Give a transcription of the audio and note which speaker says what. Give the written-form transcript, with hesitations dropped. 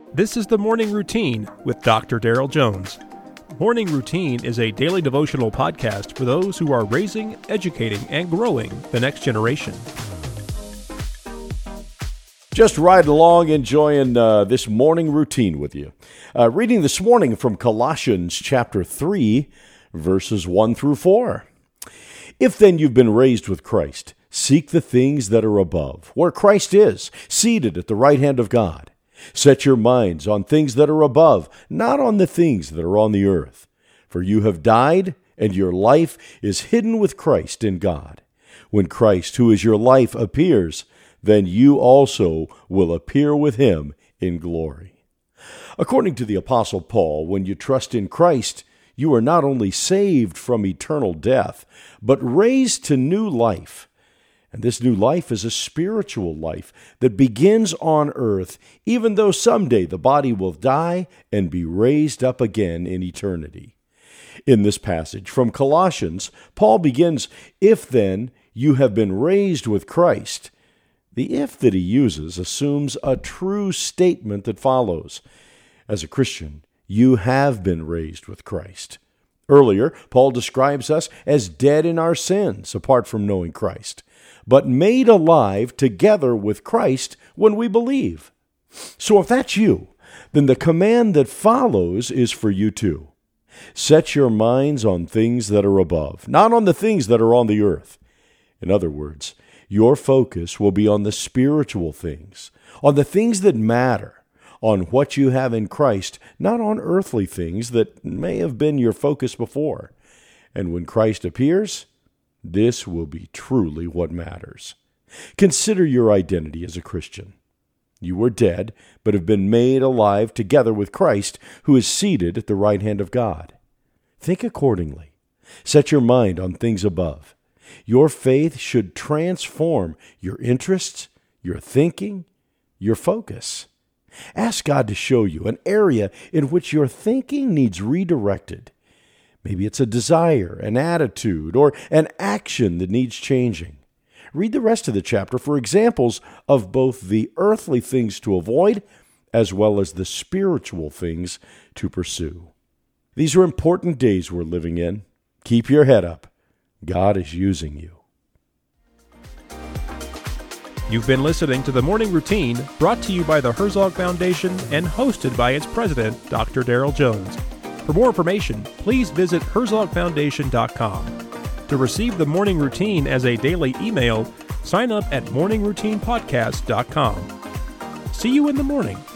Speaker 1: This is the Morning Routine with Dr. Daryl Jones. Morning Routine is a daily devotional podcast for those who are raising, educating, and growing the next generation.
Speaker 2: Just ride along enjoying this morning routine with you. Reading this morning from Colossians chapter 3, verses 1 through 4. If then you've been raised with Christ, seek the things that are above, where Christ is, seated at the right hand of God. Set your minds on things that are above, not on the things that are on the earth. For you have died, and your life is hidden with Christ in God. When Christ, who is your life, appears, then you also will appear with him in glory. According to the Apostle Paul, when you trust in Christ, you are not only saved from eternal death, but raised to new life. And this new life is a spiritual life that begins on earth, even though someday the body will die and be raised up again in eternity. In this passage from Colossians, Paul begins, "If then you have been raised with Christ." The if that he uses assumes a true statement that follows. As a Christian, you have been raised with Christ. Earlier, Paul describes us as dead in our sins apart from knowing Christ, but made alive together with Christ when we believe. So if that's you, then the command that follows is for you too. Set your minds on things that are above, not on the things that are on the earth. In other words, your focus will be on the spiritual things, on the things that matter, on what you have in Christ, not on earthly things that may have been your focus before. And when Christ appears, this will be truly what matters. Consider your identity as a Christian. You were dead, but have been made alive together with Christ, who is seated at the right hand of God. Think accordingly. Set your mind on things above. Your faith should transform your interests, your thinking, your focus. Ask God to show you an area in which your thinking needs redirected. Maybe it's a desire, an attitude, or an action that needs changing. Read the rest of the chapter for examples of both the earthly things to avoid as well as the spiritual things to pursue. These are important days we're living in. Keep your head up. God is using you.
Speaker 1: You've been listening to the Morning Routine, brought to you by the Herzog Foundation and hosted by its president, Dr. Daryl Jones. For more information, please visit herzogfoundation.com. To receive the Morning Routine as a daily email, sign up at morningroutinepodcast.com. See you in the morning.